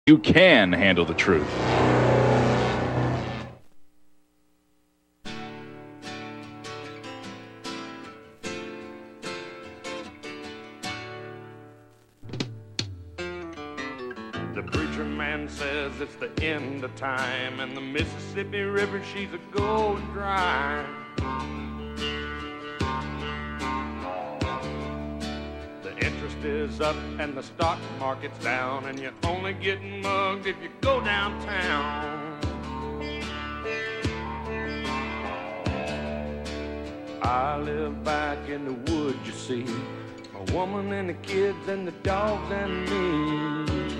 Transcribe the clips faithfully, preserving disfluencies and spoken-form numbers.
You can handle the truth. The preacher man says it's the end of time, and the Mississippi River, she's a going dry. The interest is up and the stock market's down, and you're only getting mugged if you go downtown. I live back in the woods, you see, a woman and the kids and the dogs and me.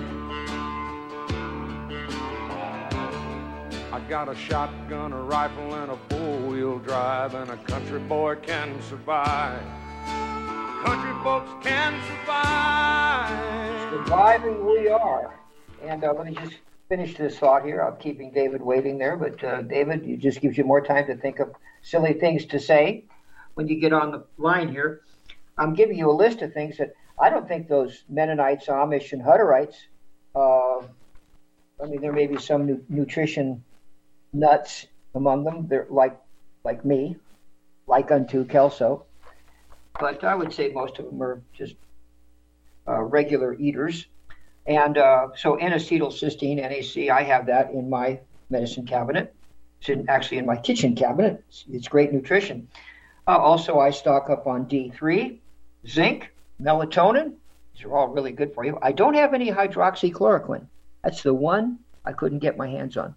I got a shotgun, a rifle, and a four-wheel drive, and a country boy can survive. Country folks can survive. Surviving we are. And uh, let me just finish this thought here. I'm keeping David waiting there, but uh, David, it just gives you more time to think of silly things to say when you get on the line here. I'm giving you a list of things that I don't think those Mennonites, Amish, and Hutterites, uh, I mean, there may be some nu- nutrition nuts among them. They're like like me, like unto Kelso. But I would say most of them are just uh, regular eaters. And uh, so N-acetylcysteine, N A C, I have that in my medicine cabinet. It's in, actually in my kitchen cabinet. It's, it's great nutrition. Uh, also, I stock up on D three, zinc, melatonin. These are all really good for you. I don't have any hydroxychloroquine. That's the one I couldn't get my hands on.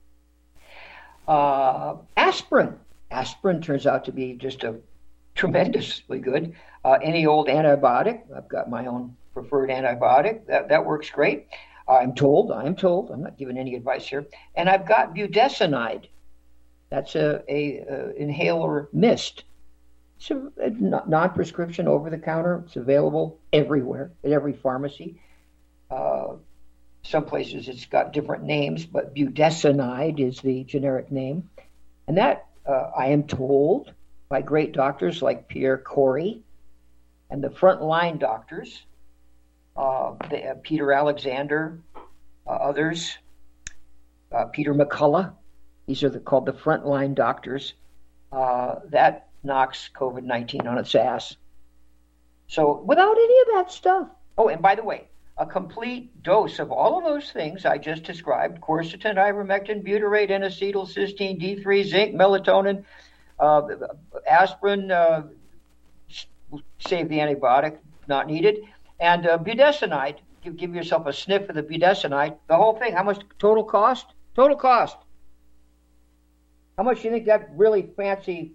Uh, aspirin. Aspirin turns out to be just a tremendously good. Uh, any old antibiotic. I've got my own preferred antibiotic. That that works great. I'm told. I'm told. I'm not giving any advice here. And I've got budesonide. That's a, a, a inhaler mist. It's a, a non-prescription, over-the-counter. It's available everywhere at every pharmacy. Uh, some places it's got different names, but budesonide is the generic name. And that, uh, I am told, by great doctors like Pierre Corey and the frontline doctors, uh, the, uh, Peter Alexander, uh, others, uh, Peter McCullough. These are the, called the frontline doctors. Uh, that knocks COVID nineteen on its ass. So without any of that stuff. Oh, and by the way, a complete dose of all of those things I just described, quercetin, ivermectin, butyrate, N-acetylcysteine, D three, zinc, melatonin, uh, aspirin, uh, save the antibiotic, not needed, and uh, budesonide, give, give yourself a sniff of the budesonide, the whole thing. How much total cost? Total cost. How much do you think that really fancy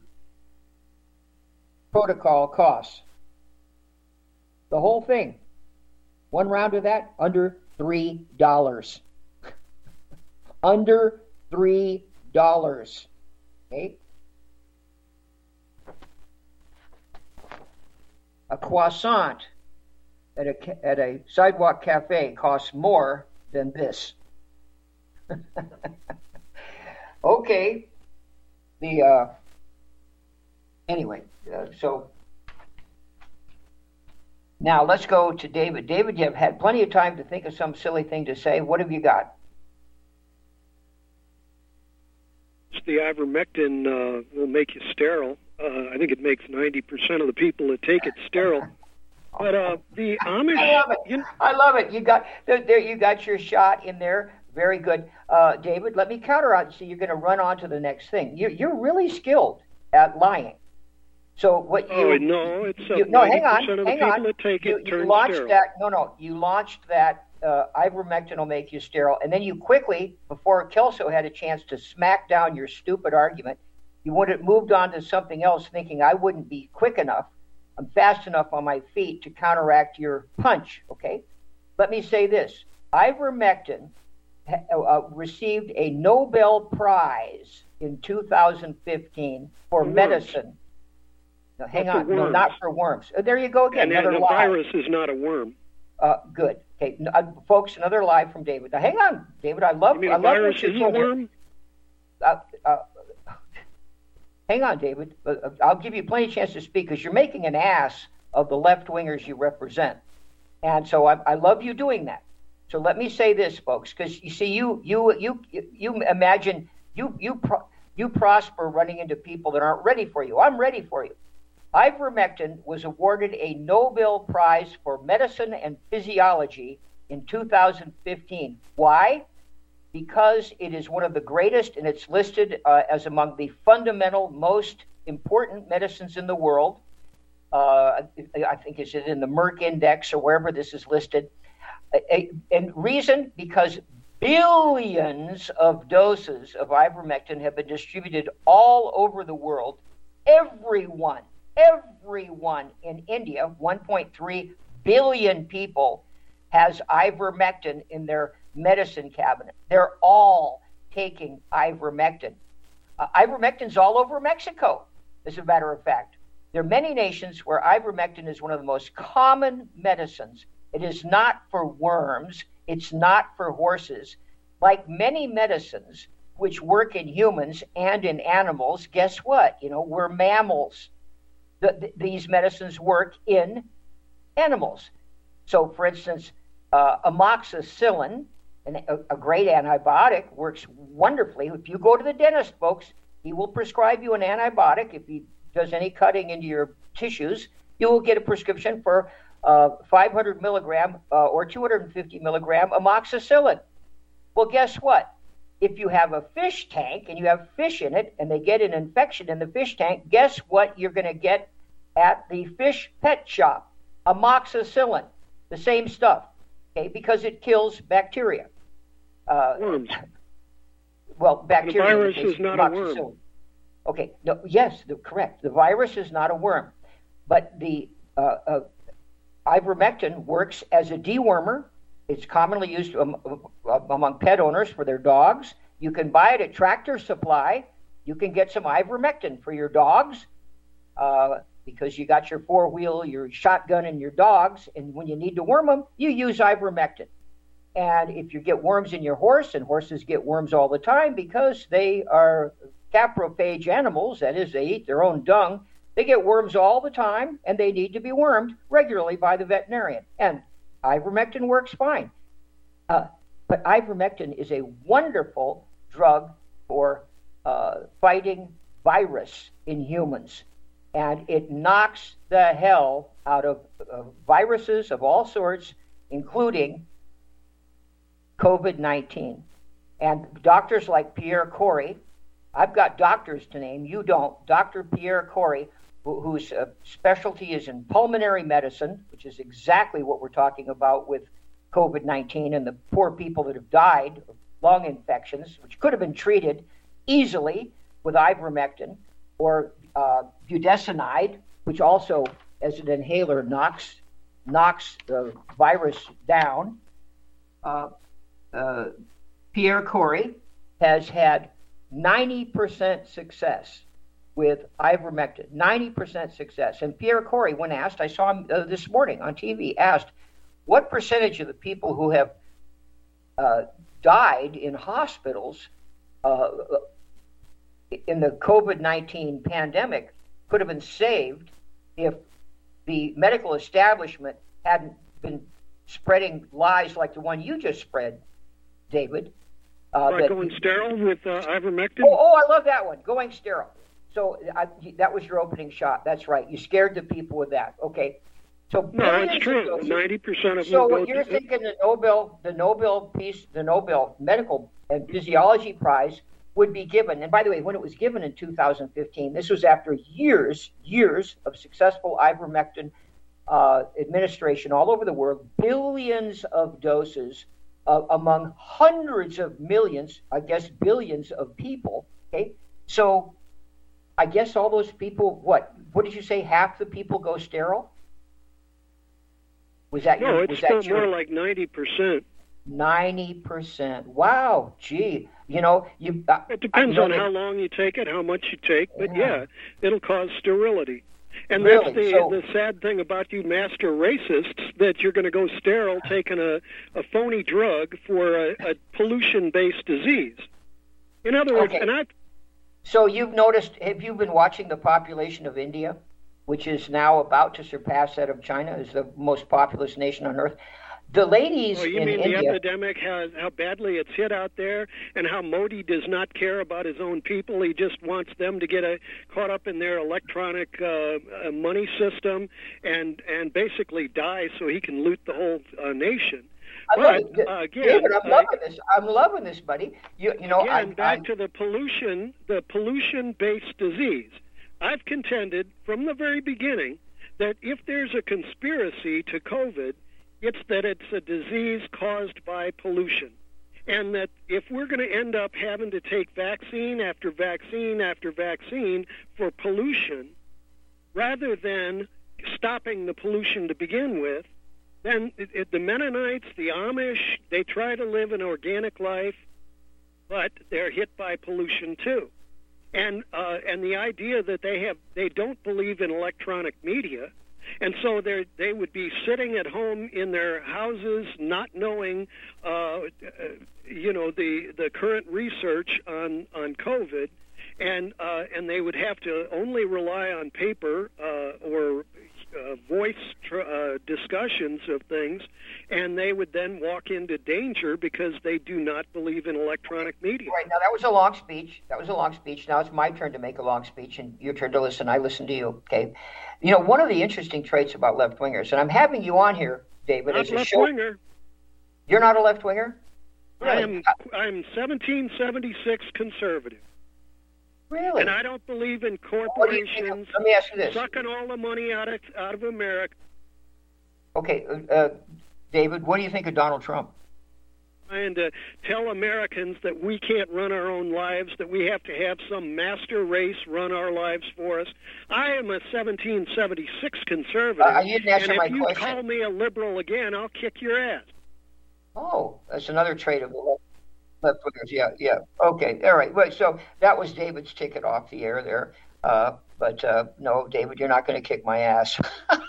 protocol costs? The whole thing. One round of that, under three dollars. Under three dollars. Okay? A croissant at a, at a sidewalk cafe costs more than this. Okay. The, uh, anyway, uh, so now let's go to David. David, you have had plenty of time to think of some silly thing to say. What have you got? The ivermectin uh, will make you sterile. Uh, I think it makes ninety percent of the people that take it sterile. But uh, the Amish, I love it. You know, I love it. You got there, there. You got your shot in there. Very good, uh, David. Let me counter on. So you're going to run on to the next thing. You, you're really skilled at lying. So what you? Oh no, it's uh, you, no. Hang on. Of the hang people on. That take you, it you turn launched sterile. that. No, no. You launched that. Uh, ivermectin will make you sterile, and then you quickly, before Kelso had a chance to smack down your stupid argument, you would have moved on to something else, thinking I wouldn't be quick enough. I'm fast enough on my feet to counteract your punch. Okay. Let me say this: ivermectin uh, received a Nobel Prize in two thousand fifteen for Worms. medicine. Now, hang That's on, for no, worms. not for worms. Uh, there you go again. And, another and a lie. virus is not a worm. Uh, good. Okay, uh, folks, another lie from David. Now, hang on, David. I love. You mean I a love virus what you're is a doing here. worm? Uh, uh, hang on, David. Uh, I'll give you plenty of chance to speak because you're making an ass of the left wingers you represent, and so I, I love you doing that. So let me say this, folks, because you see, you you you you imagine you you pro- you prosper running into people that aren't ready for you. I'm ready for you. Ivermectin was awarded a Nobel Prize for Medicine and Physiology in two thousand fifteen. Why? Because it is one of the greatest, and it's listed uh, as among the fundamental, most important medicines in the world. Uh, I think it's in the Merck Index or wherever this is listed. And reason, because billions of doses of ivermectin have been distributed all over the world. Everyone, everyone in India, one point three billion people, has ivermectin in their medicine cabinet. They're all taking ivermectin. Uh, ivermectin's all over Mexico, as a matter of fact. There are many nations where ivermectin is one of the most common medicines. It is not for worms. It's not for horses. Like many medicines which work in humans and in animals, guess what? You know, we're mammals. The, the, these medicines work in animals. So, for instance, uh, amoxicillin, an, a, a great antibiotic, works wonderfully. If you go to the dentist, folks, he will prescribe you an antibiotic. If he does any cutting into your tissues, you will get a prescription for uh, five hundred milligram uh, or two hundred fifty milligram amoxicillin. Well, guess what? If you have a fish tank and you have fish in it and they get an infection in the fish tank, guess what you're going to get at the fish pet shop? Amoxicillin, the same stuff, okay, because it kills bacteria. Uh, Worms. Well, bacteria. The virus is not a worm. Okay, no, yes, the, correct. The virus is not a worm, but the uh, uh, ivermectin works as a dewormer. It's commonly used um, among pet owners for their dogs. You can buy it at Tractor Supply. You can get some ivermectin for your dogs uh, because you got your four-wheel, your shotgun, and your dogs, and when you need to worm them, you use ivermectin. And if you get worms in your horse, and horses get worms all the time because they are caprophage animals, that is, they eat their own dung, they get worms all the time, and they need to be wormed regularly by the veterinarian. And ivermectin works fine. Uh, but ivermectin is a wonderful drug for uh, fighting virus in humans. And it knocks the hell out of uh, viruses of all sorts, including COVID nineteen. And doctors like Pierre Corey, I've got doctors to name, you don't. Doctor Pierre Corey, who, whose uh, specialty is in pulmonary medicine, which is exactly what we're talking about with COVID nineteen and the poor people that have died of lung infections, which could have been treated easily with ivermectin or uh, budesonide, which also, as an inhaler, knocks knocks the virus down. Uh, uh, Pierre Corey has had ninety percent success with ivermectin, ninety percent success. And Pierre Corey, when asked, I saw him uh, this morning on T V, asked, what percentage of the people who have uh, died in hospitals uh, in the COVID nineteen pandemic could have been saved if the medical establishment hadn't been spreading lies like the one you just spread, David. Uh, like going sterile with uh, ivermectin? Oh, oh, I love that one, going sterile. So I, that was your opening shot. That's right. You scared the people with that. Okay. So no, it's true. Ninety percent of them. So what you're to... thinking, the Nobel, the Nobel Peace, the Nobel Medical and Physiology Prize would be given. And by the way, when it was given in two thousand fifteen, this was after years, years of successful ivermectin uh, administration all over the world, billions of doses uh, among hundreds of millions, I guess billions of people. Okay, so I guess all those people, what? What did you say? Half the people go sterile? Was that no, your, it's was still that your, more like ninety percent. ninety percent. Wow, gee. You know, you. Uh, it depends you know, on they, how long you take it, how much you take, but yeah, yeah it'll cause sterility. And really? that's the so, the sad thing about you master racists, that you're going to go sterile taking a, a phony drug for a, a pollution-based disease. In other words, okay. and I. So you've noticed, have you been watching the population of India, which is now about to surpass that of China as the most populous nation on earth? the ladies Oh, you in mean India. the epidemic has how badly it's hit out there, and how Modi does not care about his own people? He just wants them to get a, caught up in their electronic uh, uh, money system and and basically die so he can loot the whole uh, nation. I love But it. uh, again, David, I'm uh, loving this. I'm loving this, buddy. You, you know, again, I, back I, to the pollution, the pollution-based disease. I've contended from the very beginning that if there's a conspiracy to COVID, it's that it's a disease caused by pollution. And that if we're going to end up having to take vaccine after vaccine after vaccine for pollution, rather than stopping the pollution to begin with, then it, it, the Mennonites, the Amish, they try to live an organic life, but they're hit by pollution too. And uh, and the idea that they have they don't believe in electronic media, and so they they would be sitting at home in their houses, not knowing, uh, uh, you know, the the current research on on COVID, and uh, and they would have to only rely on paper uh, or uh, voice tr- uh, discussions of things, and they would then walk into danger because they do not believe in electronic media. right, now that was a long speech. That was a long speech. Now it's my turn to make a long speech, and your turn to listen. I listen to you, okay? You know, one of the interesting traits about left-wingers, and I'm having you on here, David, Not as a left show. winger. You're not a left-winger? I am I'm seventeen seventy-six conservative, Really? and I don't believe in What do you think of- corporations let me ask you this. sucking all the money out of out of America. Okay, uh, uh, David, what do you think of Donald Trump? Trying to tell Americans that we can't run our own lives, that we have to have some master race run our lives for us. I am a seventeen seventy-six conservative, Uh, you didn't answer and my if you question. call me a liberal again, I'll kick your ass. Oh, that's another trait of the left- left-wingers. Yeah, yeah. Okay, all right. Wait, so that was David's ticket off the air there. Uh, but uh, no, David, you're not going to kick my ass.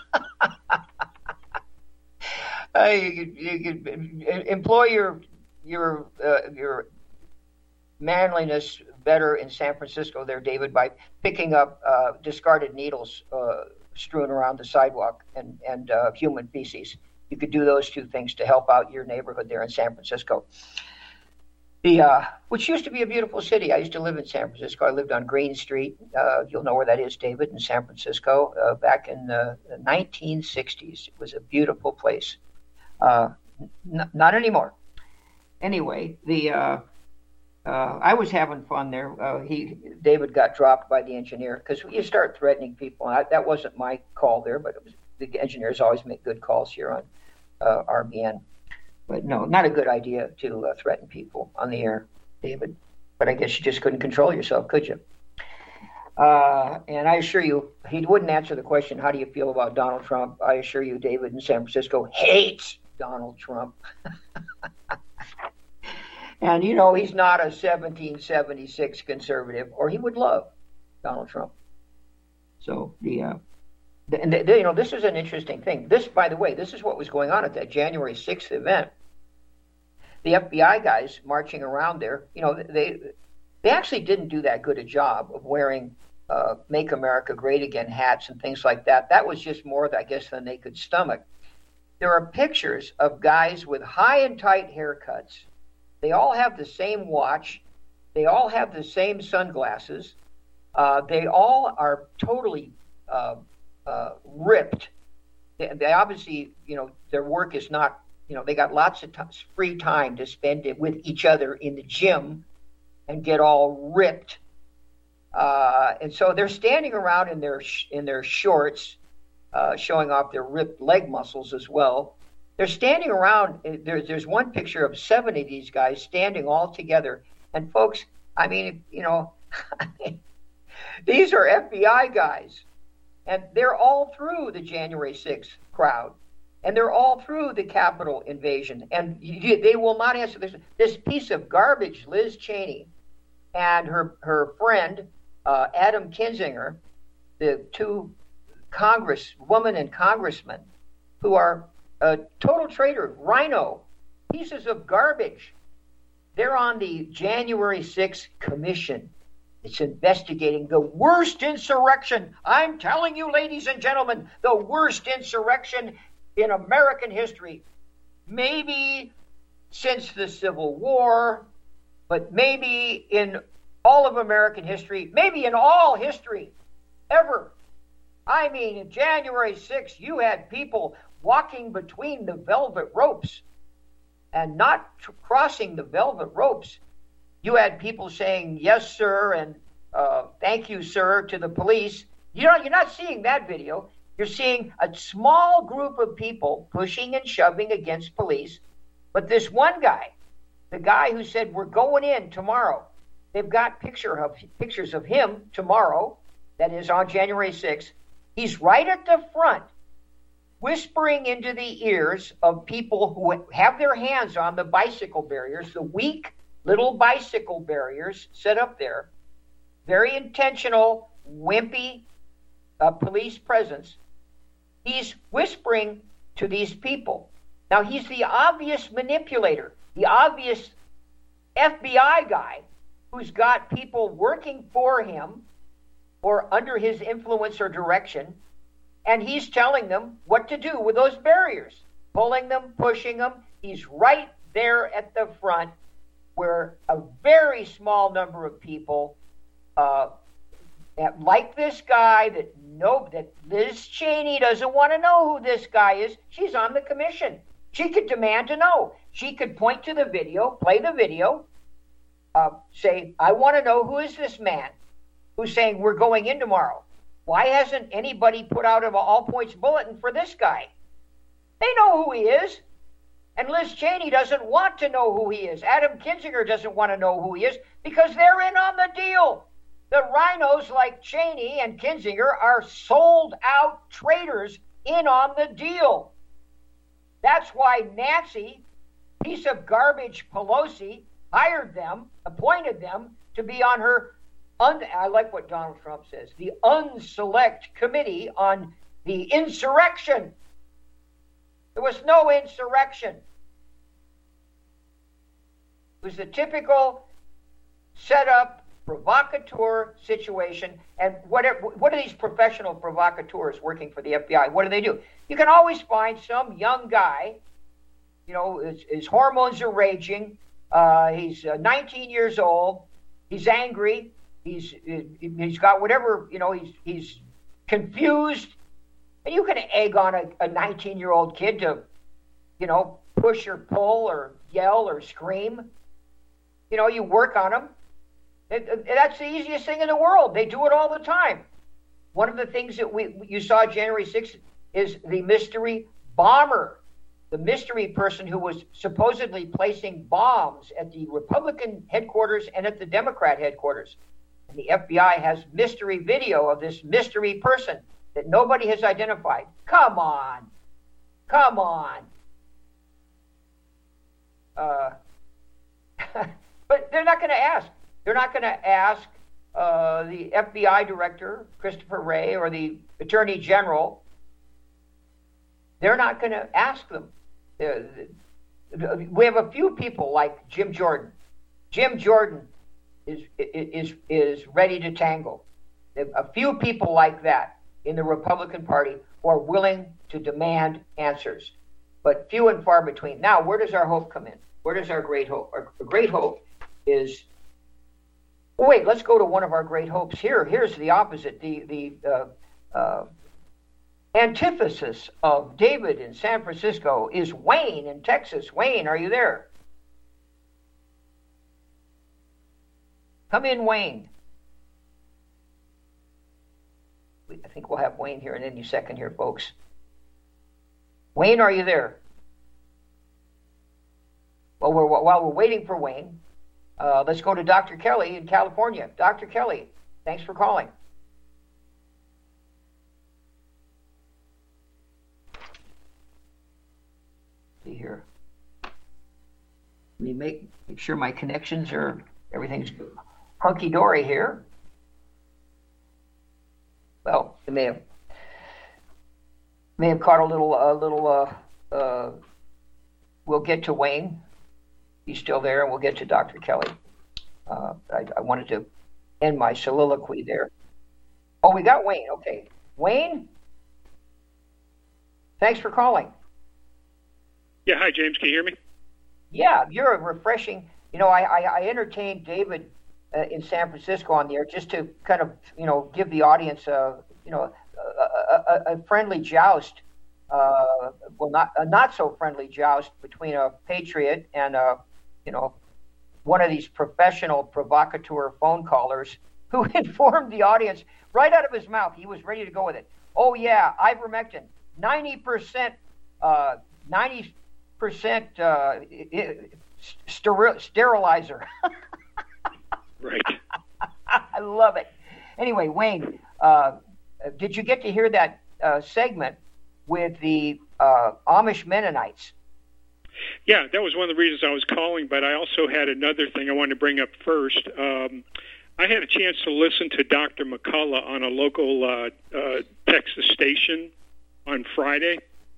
uh, you could, you could employ your your uh, your manliness better in San Francisco there, David, by picking up uh, discarded needles uh, strewn around the sidewalk and and uh, human feces. You could do those two things to help out your neighborhood there in San Francisco. The uh, which used to be a beautiful city. I used to live in San Francisco. I lived on Green Street. Uh, you'll know where that is, David, in San Francisco. Uh, back in the nineteen sixties, it was a beautiful place. Uh, n- not anymore. Anyway, the uh, uh, I was having fun there. Uh, he David got dropped by the engineer because you start threatening people. I, that wasn't my call there, but it was, the engineers always make good calls here on uh, R B N. But no, not a good idea to uh, threaten people on the air, David. But I guess you just couldn't control yourself, could you? Uh, and I assure you, he wouldn't answer the question, how do you feel about Donald Trump? I assure you, David in San Francisco hates Donald Trump. And, you know, he's not a seventeen seventy-six conservative, or he would love Donald Trump. So, the... Uh, And, you know, this is an interesting thing. This, by the way, this is what was going on at that January sixth event. The F B I guys marching around there, you know, they they actually didn't do that good a job of wearing uh, Make America Great Again hats and things like that. That was just more, I guess, than they could stomach. There are pictures of guys with high and tight haircuts. They all have the same watch. They all have the same sunglasses. Uh, they all are totally... Uh, Uh, ripped. They, they obviously, you know, their work is not, you know, they got lots of t- free time to spend it with each other in the gym and get all ripped. Uh, and so they're standing around in their sh- in their shorts, uh, showing off their ripped leg muscles as well. They're standing around. There's there's one picture of seven of these guys standing all together. And folks, I mean, you know, these are F B I guys. And they're all through the January sixth crowd. And they're all through the Capitol invasion. And you, they will not answer this. This piece of garbage, Liz Cheney, and her, her friend, uh, Adam Kinzinger, the two congresswomen and congressmen, who are a total traitor, rhino, pieces of garbage. They're on the January sixth commission. It's investigating the worst insurrection. I'm telling you, ladies and gentlemen, the worst insurrection in American history. maybe since the Civil War, but maybe in all of American history, maybe in all history ever. I mean, January sixth, you had people walking between the velvet ropes and not tr- crossing the velvet ropes. You had people saying, yes, sir, and uh, thank you, sir, to the police. You know, you're not seeing that video. You're seeing a small group of people pushing and shoving against police. But this one guy, the guy who said, we're going in tomorrow, they've got picture of, pictures of him tomorrow, that is on January sixth. He's right at the front, whispering into the ears of people who have their hands on the bicycle barriers, the weak little bicycle barriers set up there. Very intentional, wimpy uh, police presence. He's whispering to these people. Now, he's the obvious manipulator, the obvious F B I guy who's got people working for him or under his influence or direction, and he's telling them what to do with those barriers, pulling them, pushing them. He's right there at the front where a very small number of people uh, like this guy, that no, that Liz Cheney doesn't want to know who this guy is. She's on the commission. She could demand to know. She could point to the video, play the video, uh, say, I want to know who is this man who's saying we're going in tomorrow. Why hasn't anybody put out an all-points bulletin for this guy? They know who he is. And Liz Cheney doesn't want to know who he is. Adam Kinzinger doesn't want to know who he is because they're in on the deal. The rhinos like Cheney and Kinzinger are sold out traitors in on the deal. That's why Nancy, piece of garbage Pelosi, hired them, appointed them to be on her, un, I like what Donald Trump says, the unselect committee on the insurrection. There was no insurrection. It was the typical setup, provocateur situation. And what are, what are these professional provocateurs working for the F B I? What do they do? You can always find some young guy, you know, his, his hormones are raging. Uh, he's uh, nineteen years old. He's angry. He's he's got whatever, you know, he's he's confused. And you can egg on a, a nineteen-year-old kid to, you know, push or pull or yell or scream. You know, you work on them. It, it, that's the easiest thing in the world. They do it all the time. One of the things that we you saw January sixth is the mystery bomber, the mystery person who was supposedly placing bombs at the Republican headquarters and at the Democrat headquarters. And the F B I has mystery video of this mystery person that nobody has identified. Come on. Come on. Uh, but they're not going to ask. They're not going to ask uh, the F B I director, Christopher Wray, or the Attorney General. They're not going to ask them. They're, we have a few people like Jim Jordan. Jim Jordan is is is ready to tangle. A few people like that in the Republican Party who are willing to demand answers, but few and far between. Now, where does our hope come in? Where does our great hope? Our great hope is. Oh, wait, let's go to one of our great hopes here. Here's the opposite. The the uh, uh, antithesis of David in San Francisco is Wayne in Texas. Wayne, are you there? Come in, Wayne. I think we'll have Wayne here in any second here, folks. Wayne, are you there? Well, we're, while we're waiting for Wayne, uh, let's go to Doctor Kelly in California. Doctor Kelly, thanks for calling. See here. Let me make, make sure my connections are, everything's hunky-dory here. Well, it may have may have caught a little a little. Uh, uh, we'll get to Wayne. He's still there, and we'll get to Doctor Kelly. Uh, I, I wanted to end my soliloquy there. Oh, we got Wayne. Okay, Wayne. Thanks for calling. Yeah, hi, James. Can you hear me? Yeah, you're a refreshing. You know, I, I, I entertained David uh, in San Francisco on the air just to kind of, you know, give the audience a, you know, a, a, a friendly joust. Uh, well, not a not so friendly joust between a patriot and a, you know, one of these professional provocateur phone callers who informed the audience right out of his mouth. He was ready to go with it. Oh yeah, ivermectin, ninety percent, uh, ninety percent uh, ster- sterilizer. Right. I love it. Anyway, Wayne, uh, did you get to hear that uh, segment with the uh, Amish Mennonites? Yeah, that was one of the reasons I was calling, but I also had another thing I wanted to bring up first. Um, I had a chance to listen to Doctor McCullough on a local uh, uh, Texas station on Friday,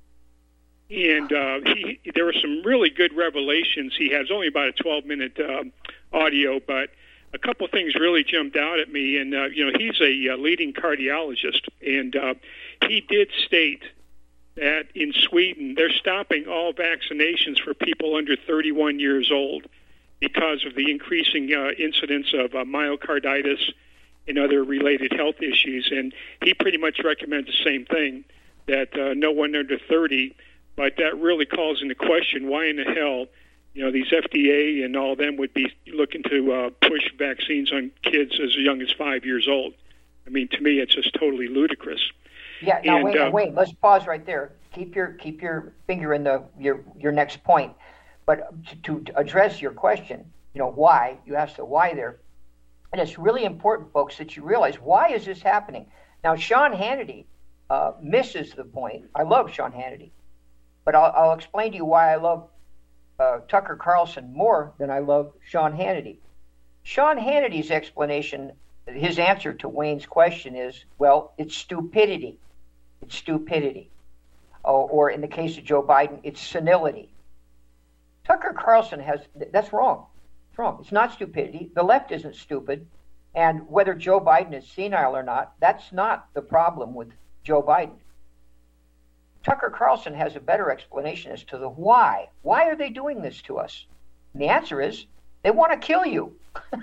and uh, he, there were some really good revelations. He has only about a twelve-minute uh, audio, but a couple things really jumped out at me. And uh, you know, he's a uh, leading cardiologist, and uh, he did state that in Sweden they're stopping all vaccinations for people under thirty-one years old because of the increasing uh, incidence of uh, myocarditis and other related health issues. And he pretty much recommends the same thing, that uh, no one under thirty, but that really calls into question why in the hell, you know, these F D A and all them would be looking to uh, push vaccines on kids as young as five years old. I mean, to me, it's just totally ludicrous. Yeah. Now and, wait, uh, wait. Let's pause right there. Keep your keep your finger in the your your next point. But to, to address your question, you know, why you asked the why there, and it's really important, folks, that you realize why is this happening. Now, Sean Hannity uh, misses the point. I love Sean Hannity, but I'll, I'll explain to you why I love uh, Tucker Carlson more than I love Sean Hannity. Sean Hannity's explanation, his answer to Wayne's question is, well, it's stupidity. It's stupidity. Oh, or in the case of Joe Biden, it's senility. Tucker Carlson has, that's wrong. It's wrong. It's not stupidity. The left isn't stupid. And whether Joe Biden is senile or not, that's not the problem with Joe Biden. Tucker Carlson has a better explanation as to the why. Why are they doing this to us? And the answer is, they want to kill you.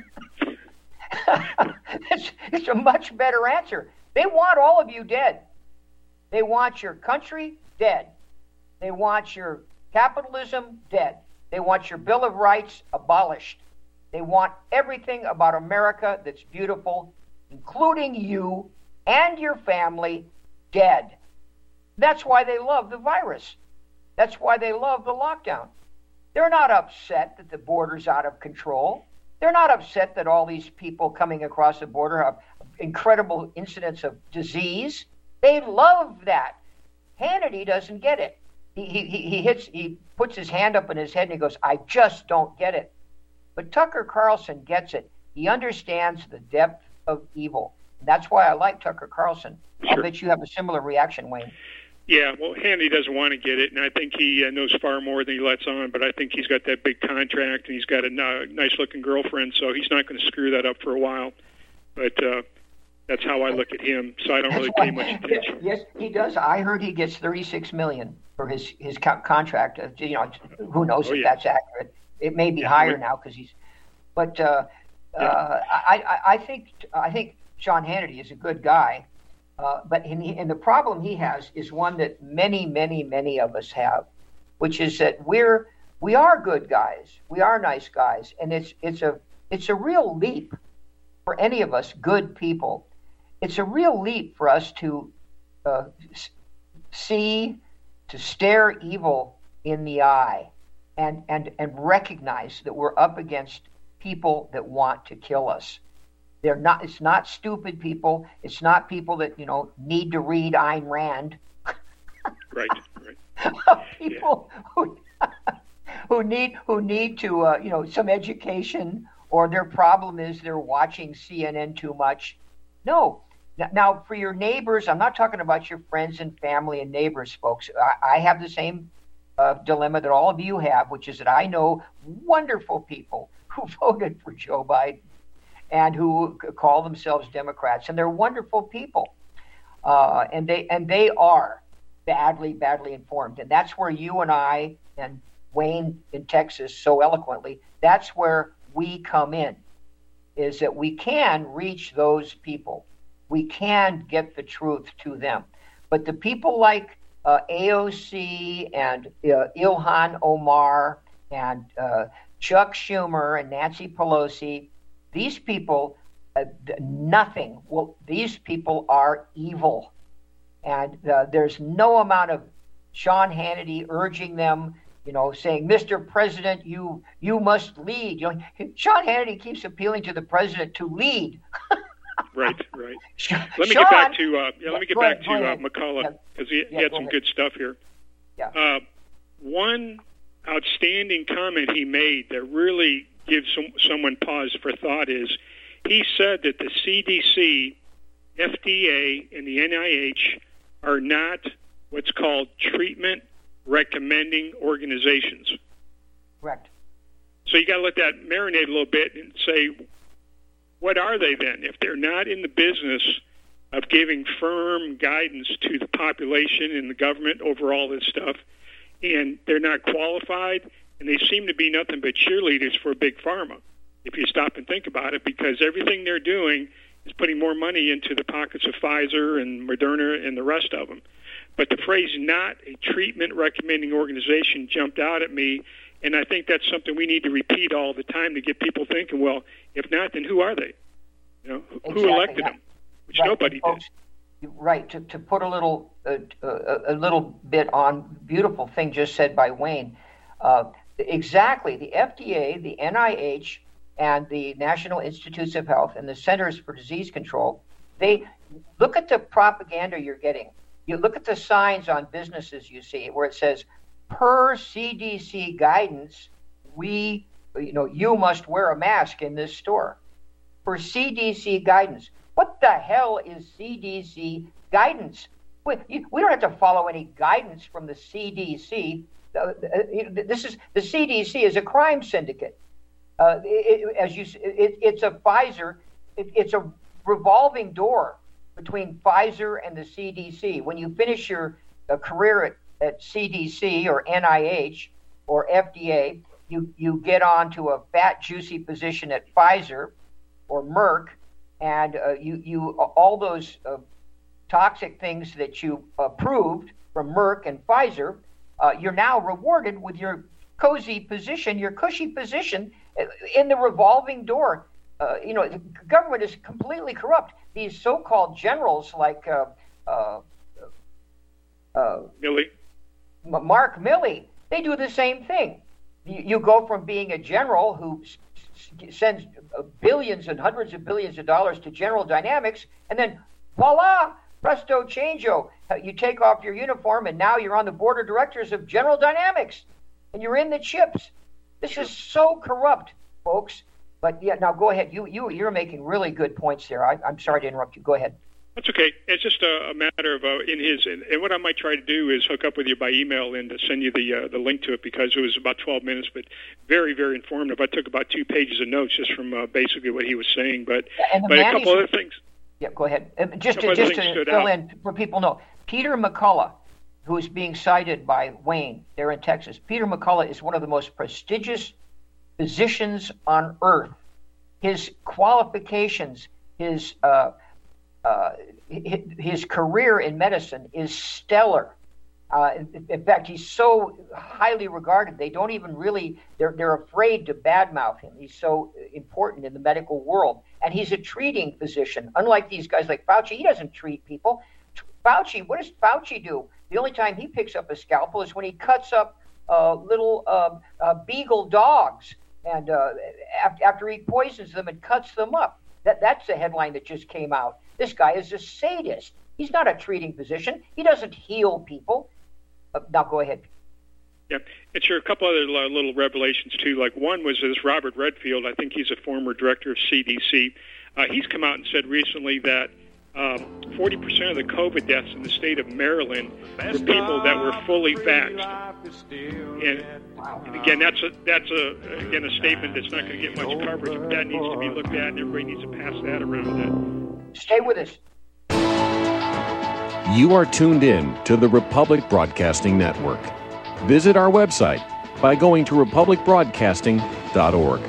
it's, it's a much better answer. They want all of you dead. They want your country dead. They want your capitalism dead. They want your Bill of Rights abolished. They want everything about America that's beautiful, including you and your family, dead. That's why they love the virus. That's why they love the lockdown. They're not upset that the border's out of control. They're not upset that all these people coming across the border have incredible incidents of disease. They love that. Hannity doesn't get it. He, he, he hits, he puts his hand up in his head and he goes, I just don't get it. But Tucker Carlson gets it. He understands the depth of evil. And that's why I like Tucker Carlson. Sure. I'll bet you have a similar reaction, Wayne. Yeah, well, Hannity doesn't want to get it, and I think he uh, knows far more than he lets on, but I think he's got that big contract, and he's got a uh, nice-looking girlfriend, so he's not going to screw that up for a while. But uh, that's how I look at him, so I don't that's really why, pay much attention. Yes, he does. I heard he gets thirty-six million dollars for his, his co- contract. Uh, you know, who knows oh, if yeah. that's accurate. It may be yeah, higher would... now because he's – but uh, yeah. uh, I, I, I think I think Sean Hannity is a good guy. Uh, but in, and the problem he has is one that many, many, many of us have, which is that we're we are good guys, we are nice guys, and it's it's a it's a real leap for any of us good people. It's a real leap for us to uh, see, to stare evil in the eye, and and and recognize that we're up against people that want to kill us. They're not. It's not stupid people. It's not people that you know need to read Ayn Rand. Right, right. people yeah. who who need who need to uh, you know some education, or their problem is they're watching C N N too much. No. Now, for your neighbors, I'm not talking about your friends and family and neighbors, folks. I, I have the same uh, dilemma that all of you have, which is that I know wonderful people who voted for Joe Biden and who call themselves Democrats, and they're wonderful people, uh, and they and they are badly, badly informed, and that's where you and I and Wayne in Texas so eloquently, that's where we come in, is that we can reach those people. We can get the truth to them. But the people like uh, A O C and uh, Ilhan Omar and uh, Chuck Schumer and Nancy Pelosi, these people, uh, nothing. Well, these people are evil. And uh, there's no amount of Sean Hannity urging them, you know, saying, Mister President, you you must lead. You know, Sean Hannity keeps appealing to the president to lead. Right, right. Sean, let me get back to uh, yeah. Let me get back ahead, to uh, McCullough because he, yeah, he had some ahead. good stuff here. Yeah. Uh, one outstanding comment he made that really gives some, someone pause for thought is he said that the C D C, F D A, and the N I H are not what's called treatment recommending organizations. Correct. So you got to let that marinate a little bit and say, what are they then? If they're not in the business of giving firm guidance to the population and the government over all this stuff, and they're not qualified, and they seem to be nothing but cheerleaders for Big Pharma, if you stop and think about it, because everything they're doing is putting more money into the pockets of Pfizer and Moderna and the rest of them. But the phrase not a treatment recommending organization jumped out at me, and I think that's something we need to repeat all the time to get people thinking, well, if not, then who are they? You know, who Exactly. elected them? Which right. nobody folks, did. Right. To, to put a little uh, uh, a little bit on beautiful thing just said by Wayne. Uh, exactly. The F D A, the N I H, and the National Institutes of Health and the Centers for Disease Control, they look at the propaganda you're getting. You look at the signs on businesses you see where it says, per C D C guidance, we, you know, you must wear a mask in this store. For C D C guidance. What the hell is C D C guidance? We, we don't have to follow any guidance from the C D C. Uh, this is the C D C is a crime syndicate. Uh, it, as you, it, it's a Pfizer. It, it's a revolving door between Pfizer and the C D C. When you finish your uh, career at, at C D C or N I H or F D A, you you get onto a fat, juicy position at Pfizer or Merck, and uh, you you all those uh, toxic things that you approved from Merck and Pfizer, uh, you're now rewarded with your cozy position, your cushy position in the revolving door. Uh, you know, the government is completely corrupt. These so-called generals like uh, uh, uh, Milley. Mark Milley, they do the same thing. You, you go from being a general who s- s- sends billions and hundreds of billions of dollars to General Dynamics, and then voila, presto changeo. You take off your uniform, and now you're on the board of directors of General Dynamics, and you're in the chips. This is so corrupt, folks. But yeah, now go ahead. You you you're making really good points there. I, I'm sorry to interrupt you. Go ahead. That's okay. It's just a, a matter of uh, in his and, and what I might try to do is hook up with you by email and to send you the uh, the link to it because it was about twelve minutes, but very very informative. I took about two pages of notes just from uh, basically what he was saying, but but a couple other things. Yeah, go ahead. Uh, just to, just to fill out. in for people know, Peter McCullough, who is being cited by Wayne there in Texas. Peter McCullough is one of the most prestigious physicians on earth. His qualifications, his uh, uh, his career in medicine is stellar. Uh, in, in fact, he's so highly regarded. They don't even really they're they're afraid to badmouth him. He's so important in the medical world, and he's a treating physician. Unlike these guys like Fauci, he doesn't treat people. Fauci, what does Fauci do? The only time he picks up a scalpel is when he cuts up uh, little uh, uh, beagle dogs. And uh, after, after he poisons them and cuts them up. That That's the headline that just came out. This guy is a sadist. He's not a treating physician. He doesn't heal people. Uh, now go ahead. Yeah, and sure, a couple other little revelations, too. Like one was this Robert Redfield. I think he's a former director of C D C. Uh, he's come out and said recently that um, forty percent of the COVID deaths in the state of Maryland were people that were fully vaxxed. And, and again, that's a that's a again a statement that's not going to get much coverage, but that needs to be looked at, and everybody needs to pass that around. Stay with us. You are tuned in to the Republic Broadcasting Network. Visit our website by going to republic broadcasting dot org.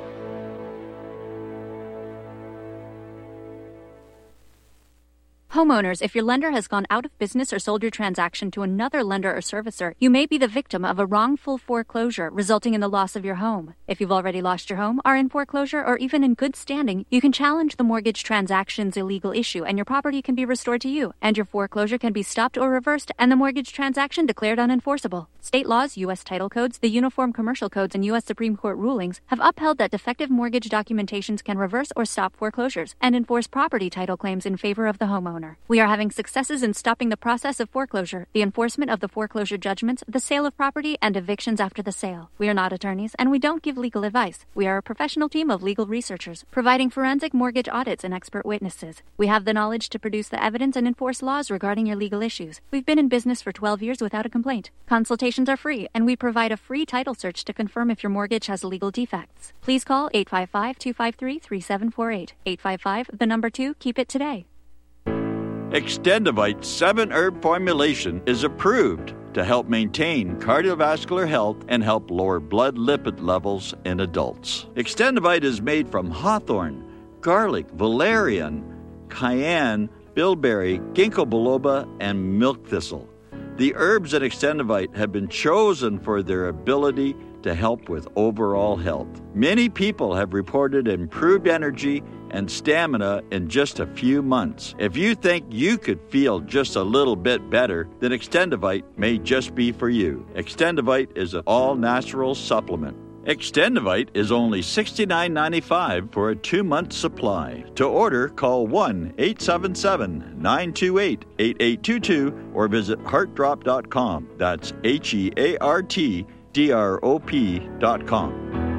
Homeowners, if your lender has gone out of business or sold your transaction to another lender or servicer, you may be the victim of a wrongful foreclosure, resulting in the loss of your home. If you've already lost your home, are in foreclosure, or even in good standing, you can challenge the mortgage transaction's illegal issue, and your property can be restored to you, and your foreclosure can be stopped or reversed, and the mortgage transaction declared unenforceable. State laws, U S title codes, the Uniform Commercial Codes, and U S Supreme Court rulings have upheld that defective mortgage documentations can reverse or stop foreclosures and enforce property title claims in favor of the homeowner. We are having successes in stopping the process of foreclosure, the enforcement of the foreclosure judgments, the sale of property, and evictions after the sale. We are not attorneys, and we don't give legal advice. We are a professional team of legal researchers, providing forensic mortgage audits and expert witnesses. We have the knowledge to produce the evidence and enforce laws regarding your legal issues. We've been in business for twelve years without a complaint. Consultations are free, and we provide a free title search to confirm if your mortgage has legal defects. Please call eight five five, two five three, three seven four eight. eight five five, the number two, keep it today. Extendivite seven herb formulation is approved to help maintain cardiovascular health and help lower blood lipid levels in adults. Extendivite is made from hawthorn, garlic, valerian, cayenne, bilberry, ginkgo biloba, and milk thistle. The herbs in Extendivite have been chosen for their ability to help with overall health. Many people have reported improved energy and stamina in just a few months. If you think you could feel just a little bit better, then Extendivite may just be for you. Extendivite is an all-natural supplement. Extendivite is only sixty-nine ninety-five for a two-month supply. To order, call one eight seven seven, nine two eight, eight eight two two or visit heart drop dot com. That's H E A R T D R O P dot com.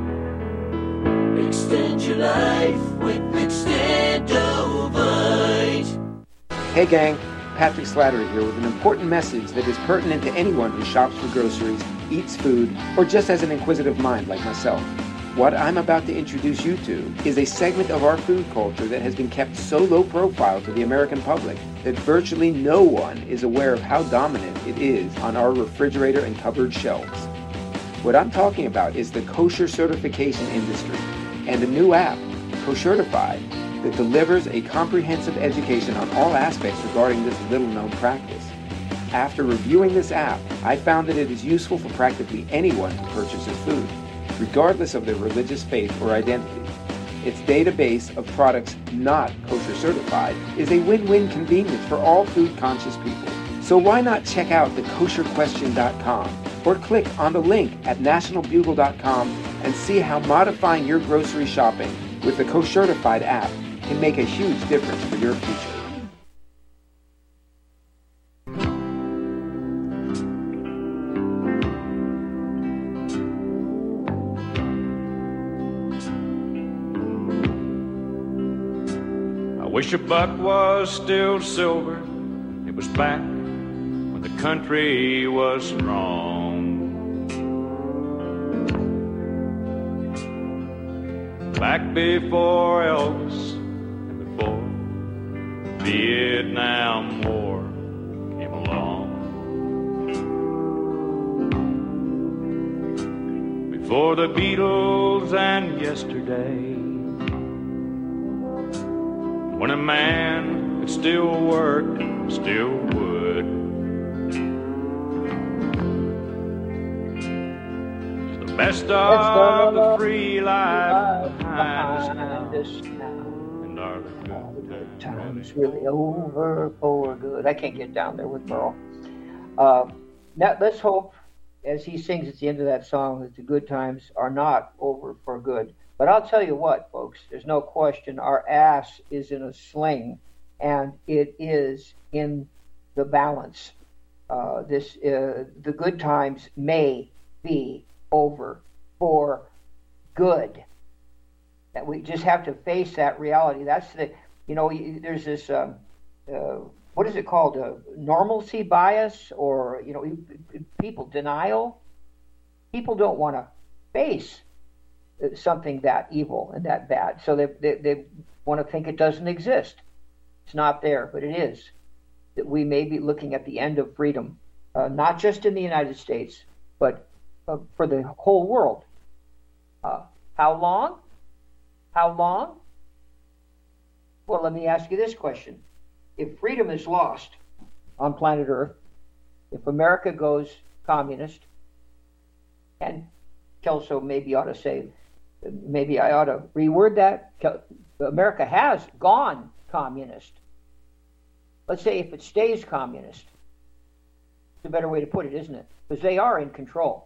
Extend your life with Extendivite. Hey gang, Patrick Slattery here with an important message that is pertinent to anyone who shops for groceries, eats food, or just has an inquisitive mind like myself. What I'm about to introduce you to is a segment of our food culture that has been kept so low profile to the American public that virtually no one is aware of how dominant it is on our refrigerator and cupboard shelves. What I'm talking about is the kosher certification industry and a new app, Koshertified, that delivers a comprehensive education on all aspects regarding this little-known practice. After reviewing this app, I found that it is useful for practically anyone who purchases food, regardless of their religious faith or identity. Its database of products not kosher certified is a win-win convenience for all food-conscious people. So why not check out the kosher question dot com or click on the link at national bugle dot com and see how modifying your grocery shopping with the Koshertified app can make a huge difference for your future. I wish a buck was still silver. It was back when the country was strong. Back before Elvis and before the Vietnam War came along. Before the Beatles and yesterday, when a man could still work, still would. It's the best of the free life behind us now. And are the good times really over for good? I can't get down there with Merle. Uh, now let's hope, as he sings at the end of that song, that the good times are not over for good. But I'll tell you what, folks, there's no question our ass is in a sling, and it is in the balance. Uh, this uh, the good times may be over for good. That we just have to face that reality. That's the, you know, there's this, um, uh, what is it called, uh, normalcy bias, or, you know, people denial. People don't want to face something that evil and that bad. So they, they, they want to think it doesn't exist. It's not there, but it is. That we may be looking at the end of freedom, uh, not just in the United States, but uh, for the whole world. Uh, how long? How long? Well, let me ask you this question. If freedom is lost on planet Earth, if America goes communist, and Kelso maybe ought to say, maybe I ought to reword that, America has gone communist. Let's say if it stays communist. It's a better way to put it, isn't it? Because they are in control.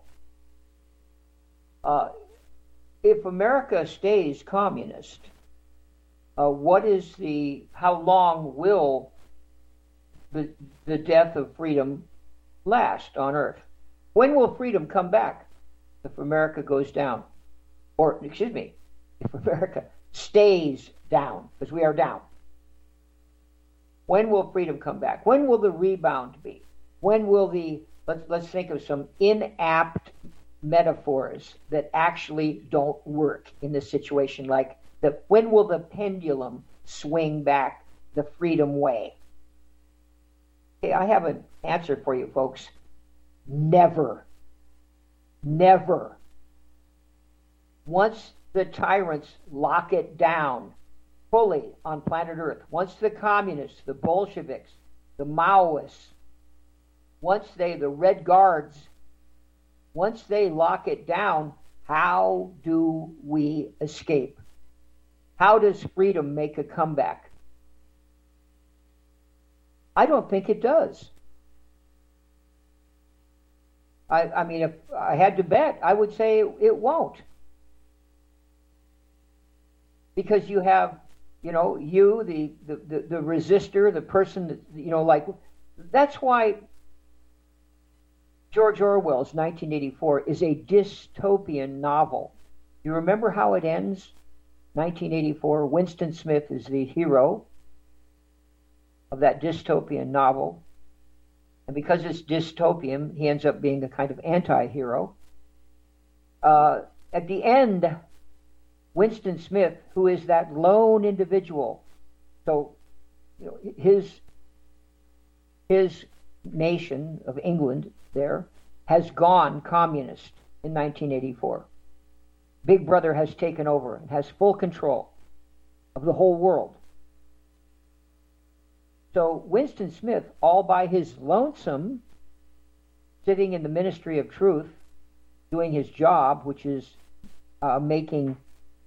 Uh, if America stays communist, uh, what is the, how long will the, the death of freedom last on Earth? When will freedom come back if America goes down? Or, excuse me, if America stays down, because we are down. When will freedom come back? When will the rebound be? When will the, let's, let's think of some inapt metaphors that actually don't work in this situation, like the, when will the pendulum swing back the freedom way? Okay, I have an answer for you, folks. Never. Never. Once the tyrants lock it down fully on planet Earth, once the communists, the Bolsheviks, the Maoists, once they, the Red Guards, once they lock it down, how do we escape? How does freedom make a comeback? I don't think it does. I, I mean, if I had to bet, I would say it, it won't. Because you have, you know, you, the, the, the, the resistor, the person that, you know, like, that's why George Orwell's nineteen eighty-four is a dystopian novel. You remember how it ends? nineteen eighty-four, Winston Smith is the hero of that dystopian novel. And because it's dystopian, he ends up being a kind of anti-hero. Uh, at the end, Winston Smith, who is that lone individual, so you know, his his nation of England there has gone communist in nineteen eighty-four. Big Brother has taken over and has full control of the whole world. So Winston Smith, all by his lonesome, sitting in the Ministry of Truth, doing his job, which is uh, making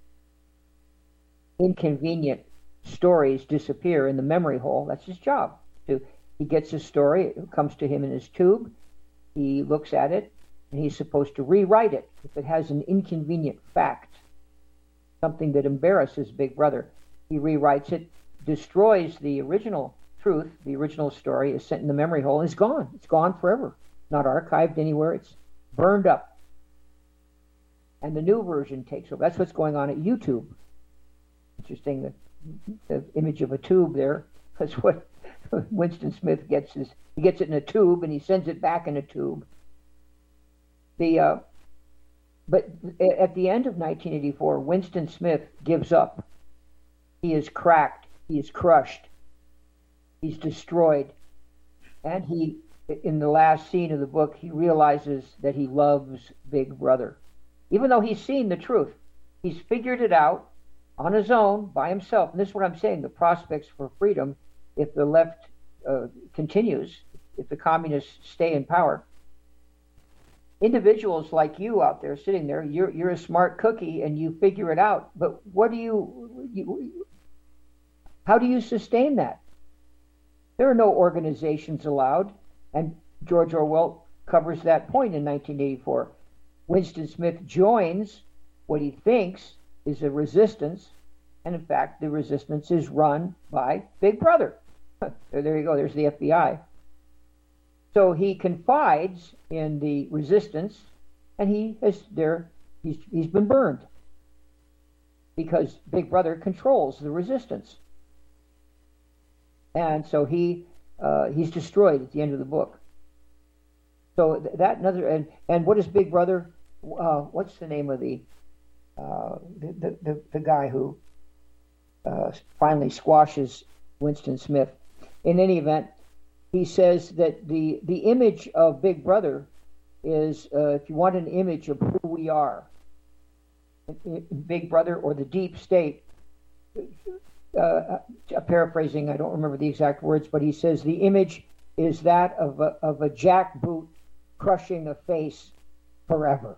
inconvenient stories disappear in the memory hole. That's his job. To, he gets a story, it comes to him in his tube, he looks at it, and he's supposed to rewrite it if it has an inconvenient fact, something that embarrasses Big Brother. He rewrites it, destroys the original truth, the original story is sent in the memory hole, and it's gone. It's gone forever. Not archived anywhere. It's burned up. And the new version takes over. That's what's going on at YouTube. Interesting, the, the image of a tube there. That's what Winston Smith gets. Is he gets it in a tube and he sends it back in a tube. The uh, but at the end of nineteen eighty-four, Winston Smith gives up. He is cracked. He is crushed. He's destroyed. And he, in the last scene of the book, he realizes that he loves Big Brother. Even though he's seen the truth, he's figured it out on his own, by himself. And this is what I'm saying, the prospects for freedom, if the left uh, continues, if the communists stay in power. Individuals like you out there sitting there, you're, you're a smart cookie and you figure it out. But what do you, you how do you sustain that? There are no organizations allowed. And George Orwell covers that point in nineteen eighty-four. Winston Smith joins what he thinks is a resistance, and in fact, the resistance is run by Big Brother. there, there you go, there's the F B I. So he confides in the resistance, and he is there, he's, he's been burned because Big Brother controls the resistance. And so he uh, he's destroyed at the end of the book. So th- that another, and, and what is Big Brother? Uh, what's the name of the uh, the, the the guy who uh, finally squashes Winston Smith? In any event, he says that the the image of Big Brother is, uh, if you want an image of who we are, Big Brother or the deep state, uh, paraphrasing, I don't remember the exact words, but he says the image is that of a, of a jackboot crushing a face forever.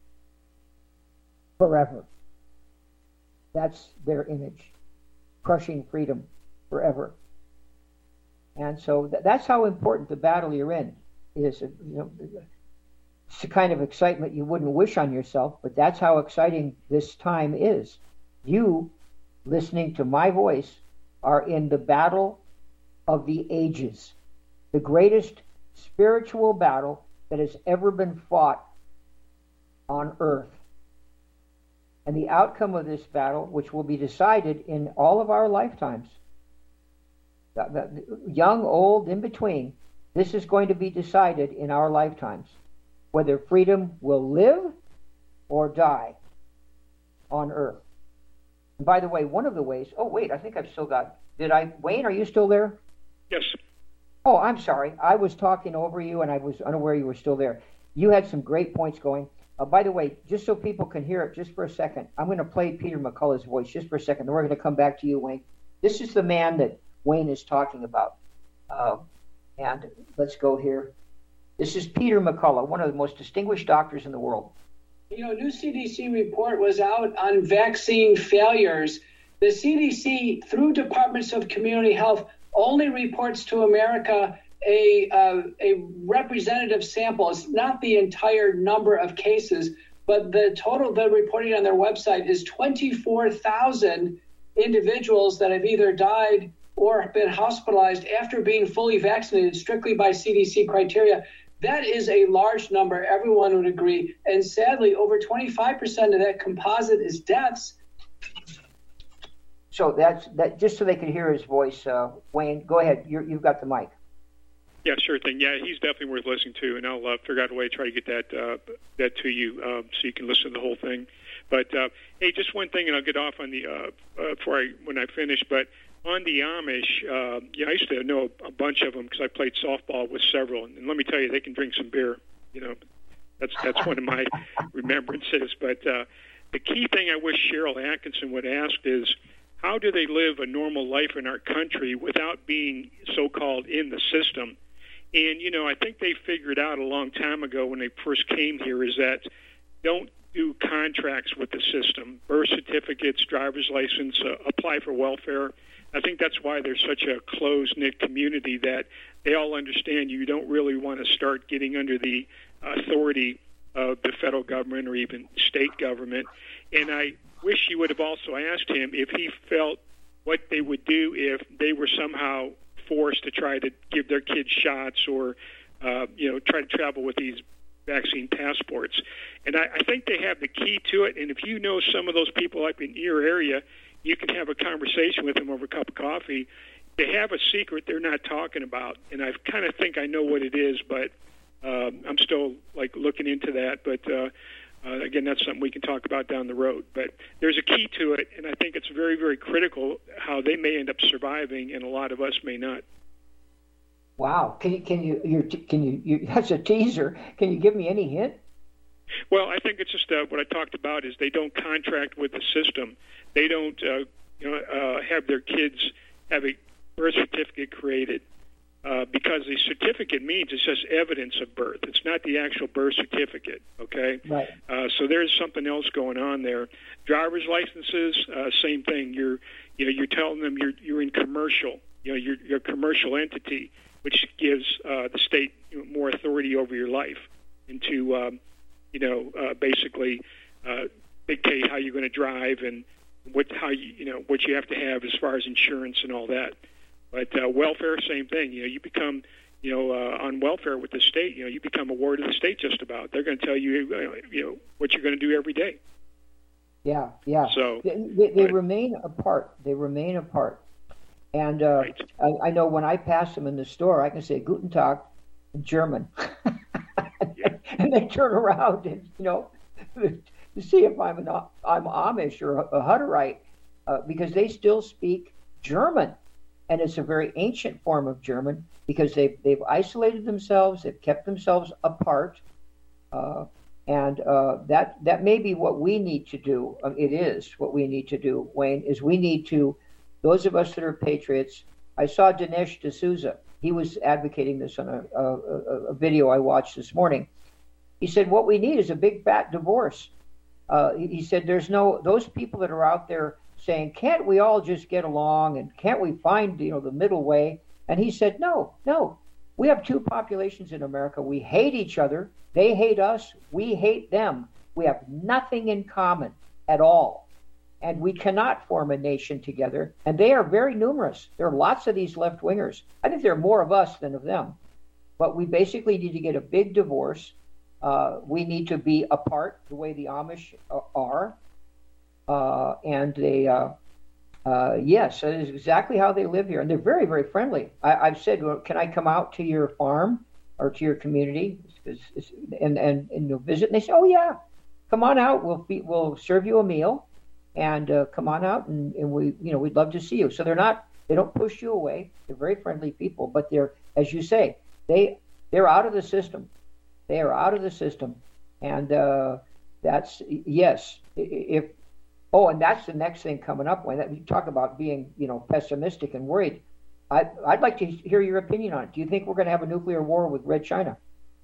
Forever. That's their image. Crushing freedom forever. And so th- that's how important the battle you're in is. You know, it's the kind of excitement you wouldn't wish on yourself, but that's how exciting this time is. You, listening to my voice, are in the battle of the ages, the greatest spiritual battle that has ever been fought on earth. And the outcome of this battle, which will be decided in all of our lifetimes, young, old, in between, this is going to be decided in our lifetimes, whether freedom will live or die on earth. And by the way, one of the ways, oh wait, I think I've still got, did I, Wayne, are you still there? Yes. Oh, I'm sorry. I was talking over you and I was unaware you were still there. You had some great points going. Uh, by the way, just so people can hear it just for a second, I'm going to play Peter McCullough's voice just for a second. Then we're going to come back to you, Wayne. This is the man that Wayne is talking about. Uh, and let's go here. This is Peter McCullough, one of the most distinguished doctors in the world. You know, a new C D C report was out on vaccine failures. The C D C, through Departments of Community Health, only reports to America a uh, a representative sample. It's not the entire number of cases, but the total they're reporting on their website is twenty-four thousand individuals that have either died or been hospitalized after being fully vaccinated strictly by C D C criteria. That is a large number, everyone would agree. And sadly, over twenty-five percent of that composite is deaths. So that's that. Just so they could hear his voice, uh, Wayne, go ahead. You're, you've got the mic. Yeah, sure thing. Yeah, he's definitely worth listening to, and I'll uh, figure out a way to try to get that uh, that to you um, so you can listen to the whole thing. But uh, hey, just one thing, and I'll get off on the uh, uh, before I when I finish. But on the Amish, uh, yeah, I used to know a bunch of them because I played softball with several, and let me tell you, they can drink some beer. You know, that's that's one of my remembrances. But uh, the key thing I wish Cheryl Atkinson would ask is, how do they live a normal life in our country without being so-called in the system? And, you know, I think they figured out a long time ago when they first came here is that don't do contracts with the system. Birth certificates, driver's license, uh, apply for welfare. I think that's why there's such a close-knit community that they all understand you don't really want to start getting under the authority of the federal government or even state government. And I wish you would have also asked him if he felt what they would do if they were somehow forced to try to give their kids shots or, uh, you know, try to travel with these vaccine passports. And I, I think they have the key to it. And if you know some of those people up in your area, you can have a conversation with them over a cup of coffee. They have a secret they're not talking about. And I kind of think I know what it is, but um, I'm still, like, looking into that. But, uh, uh, again, that's something we can talk about down the road. But there's a key to it, and I think it's very, very critical how they may end up surviving, and a lot of us may not. Wow. Can you, can you, you're, can you, you, that's a teaser. Can you give me any hint? Well, I think it's just uh, what I talked about is they don't contract with the system. They don't, uh, you know, uh, have their kids have a birth certificate created uh, because the certificate means it's just evidence of birth. It's not the actual birth certificate. Okay. Right. Uh, so there's something else going on there. Driver's licenses, uh, same thing. You're, you know, you're telling them you're you're in commercial. You know, you're, you're a commercial entity, which gives uh, the state you know, more authority over your life and to, um, you know, uh, basically uh, dictate how you're going to drive and what how you you know what you have to have as far as insurance and all that. But uh, welfare, same thing. You know, you become you know uh, on welfare with the state. You know, you become a ward of the state. Just about. They're going to tell you uh, you know what you're going to do every day. Yeah, yeah. So they, they, they remain apart. They remain apart. And uh, right. I, I know when I pass them in the store, I can say Guten Tag in German, yeah. and they turn around and you know to see if I'm an, I'm Amish or a, a Hutterite, uh, because they still speak German, and it's a very ancient form of German because they've they've isolated themselves, they've kept themselves apart, Uh, and uh, that that may be what we need to do. Um, it is what we need to do, Wayne, is we need to, those of us that are patriots, I saw Dinesh D'Souza. He was advocating this on a, a, a video I watched this morning. He said, what we need is a big fat divorce. Uh, he, he said, there's no, those people that are out there saying, can't we all just get along and can't we find, you know, the middle way? And he said, no, no. We have two populations in America. We hate each other. They hate us. We hate them. We have nothing in common at all. And we cannot form a nation together. And they are very numerous. There are lots of these left-wingers. I think there are more of us than of them. But we basically need to get a big divorce. Uh, we need to be apart the way the Amish are. Uh, and they... Uh, Uh, yes, that is exactly how they live here. And they're very, very friendly. I, I've said, well, can I come out to your farm or to your community it's, it's, and, and, and you'll visit? And they say, oh, yeah, come on out. We'll be, we'll serve you a meal and uh, come on out. And, and we, you know, we'd love to see you. So they're not, they don't push you away. They're very friendly people, but they're, as you say, they, they're out of the system. They are out of the system. And uh, that's, yes, if, Oh, and that's the next thing coming up. When you talk about being, you know, pessimistic and worried, I, I'd like to hear your opinion on it. Do you think we're going to have a nuclear war with Red China?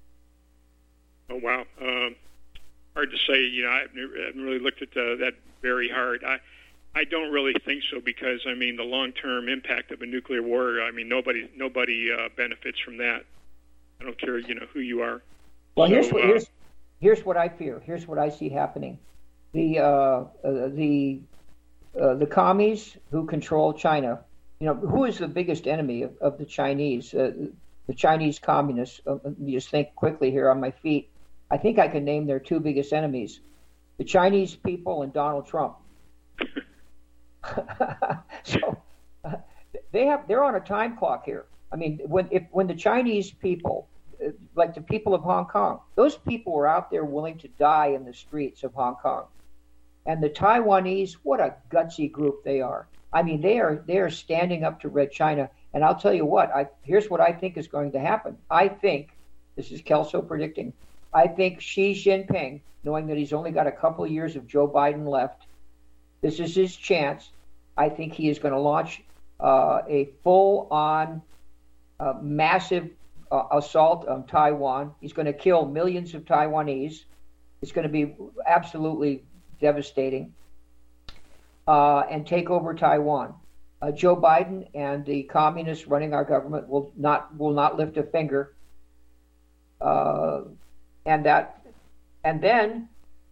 Oh wow, um, hard to say. You know, I haven't really looked at uh, that very hard. I, I don't really think so because I mean the long-term impact of a nuclear war. I mean nobody, nobody uh, benefits from that. I don't care, you know, who you are. Well, so, here's what uh, here's here's what I fear. Here's what I see happening. The uh, uh, the uh, the commies who control China, you know, who is the biggest enemy of, of the Chinese? Uh, the Chinese communists. Uh, you just think quickly here on my feet. I think I can name their two biggest enemies: the Chinese people and Donald Trump. so uh, they have they're on a time clock here. I mean, when if when the Chinese people, like the people of Hong Kong, those people were out there willing to die in the streets of Hong Kong. And the Taiwanese, what a gutsy group they are. I mean, they are they are standing up to Red China. And I'll tell you what, I, here's what I think is going to happen. I think, this is Kelso predicting, I think Xi Jinping, knowing that he's only got a couple of years of Joe Biden left, this is his chance. I think he is going to launch uh, a full-on, uh, massive uh, assault on Taiwan. He's going to kill millions of Taiwanese. It's going to be absolutely devastating, uh, and take over Taiwan. Uh, Joe Biden and the communists running our government will not will not lift a finger. Uh, and that, and then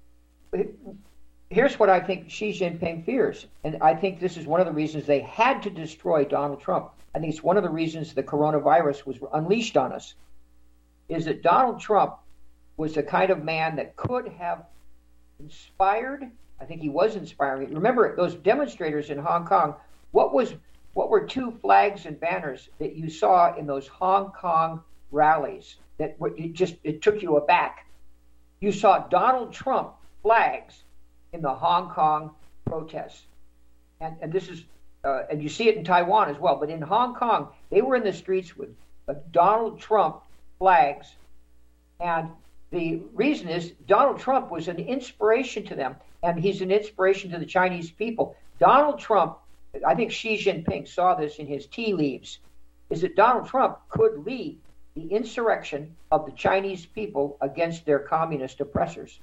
here's what I think Xi Jinping fears, and I think this is one of the reasons they had to destroy Donald Trump. I think it's one of the reasons the coronavirus was unleashed on us, is that Donald Trump was the kind of man that could have inspired. I think he was inspiring. Remember those demonstrators in Hong Kong? What was what were two flags and banners that you saw in those Hong Kong rallies that were, it just it took you aback? You saw Donald Trump flags in the Hong Kong protests, and and this is uh, and you see it in Taiwan as well. But in Hong Kong, they were in the streets with uh, Donald Trump flags, and the reason is Donald Trump was an inspiration to them, and he's an inspiration to the Chinese people. Donald Trump, I think Xi Jinping saw this in his tea leaves, is that Donald Trump could lead the insurrection of the Chinese people against their communist oppressors.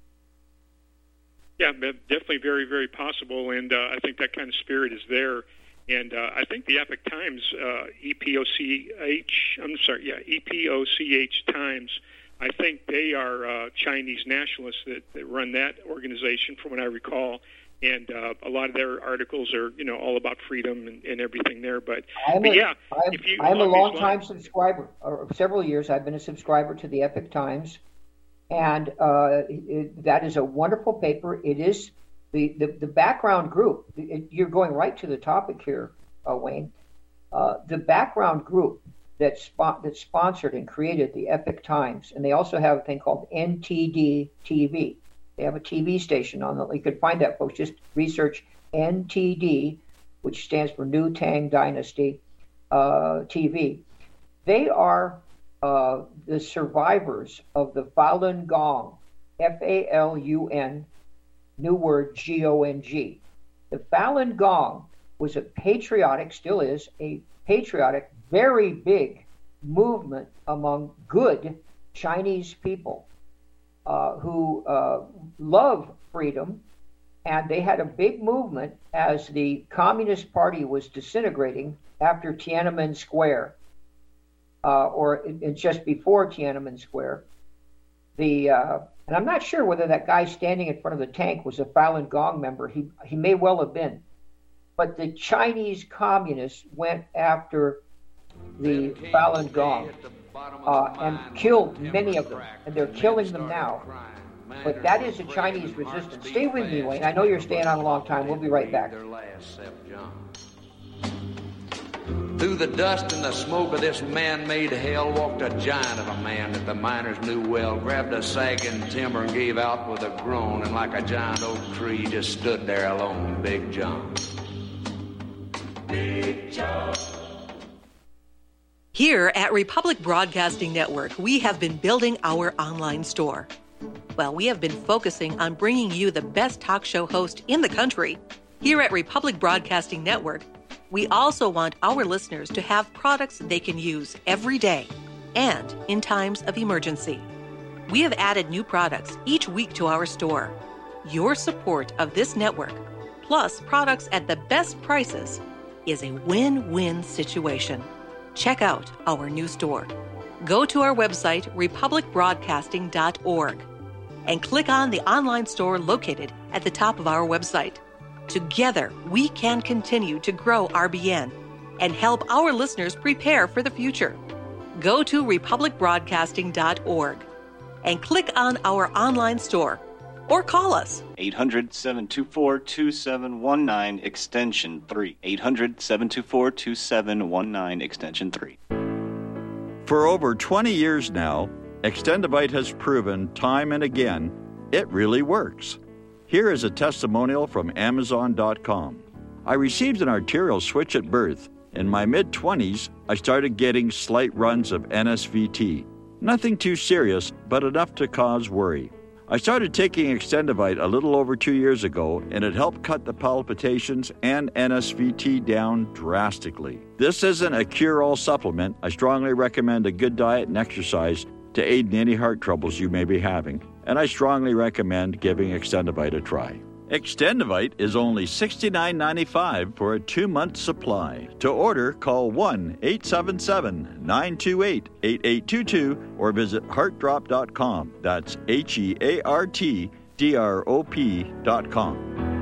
Yeah, definitely very, very possible, and uh, I think that kind of spirit is there. And uh, I think the Epoch Times, uh, E P O C H, I'm sorry, yeah, E P O C H Times, I think they are uh, Chinese nationalists that, that run that organization, from what I recall. And uh, a lot of their articles are, you know, all about freedom and, and everything there. But, I'm but a, yeah, I'm, if you, I'm a long-time lines, subscriber. Or several years I've been a subscriber to the Epoch Times, and uh, it, that is a wonderful paper. It is the the, the background group. It, you're going right to the topic here, uh, Wayne. Uh, the background group that spot that sponsored and created the Epoch Times, and they also have a thing called N T D T V. They have a T V station on it. You could find that, folks. Just research N T D, which stands for New Tang Dynasty uh, T V. They are uh, the survivors of the Falun Gong, F A L U N, new word G O N G. The Falun Gong was a patriotic, still is, a patriotic, very big movement among good Chinese people uh, who uh, love freedom. And they had a big movement as the Communist Party was disintegrating after Tiananmen Square, uh, or it's just before Tiananmen Square. The uh, and I'm not sure whether that guy standing in front of the tank was a Falun Gong member. He he may well have been. But the Chinese communists went after the Falun Gong uh, and killed many of them, and they're killing them now. But that is a Chinese resistance. Stay with me, Wayne. I know you're staying on a long time. We'll be right back. Through the dust and the smoke of this man-made hell walked a giant of a man that the miners knew well, grabbed a sagging timber and gave out with a groan, and like a giant oak tree just stood there alone, Big John. Big John. Here at Republic Broadcasting Network, we have been building our online store. Well, we have been focusing on bringing you the best talk show host in the country. Here at Republic Broadcasting Network, we also want our listeners to have products they can use every day and in times of emergency. We have added new products each week to our store. Your support of this network, plus products at the best prices, is a win-win situation. Check out our new store. Go to our website, republic broadcasting dot org, and click on the online store located at the top of our website. Together, we can continue to grow R B N and help our listeners prepare for the future. Go to republic broadcasting dot org and click on our online store or call us. eight hundred, seven two four, two seven one nine, extension three. eight hundred, seven two four, two seven one nine, extension three. For over twenty years now, Extendivite has proven time and again it really works. Here is a testimonial from amazon dot com. I received an arterial switch at birth. In my mid-twenties, I started getting slight runs of N S V T. Nothing too serious, but enough to cause worry. I started taking Extendivite a little over two years ago, and it helped cut the palpitations and N S V T down drastically. This isn't a cure-all supplement. I strongly recommend a good diet and exercise to aid in any heart troubles you may be having, and I strongly recommend giving Extendivite a try. Extendivite is only sixty-nine ninety-five for a two-month supply. To order, call one eight seven seven, nine two eight, eight eight two two or visit heart drop dot com. That's H E A R T D R O P dot com.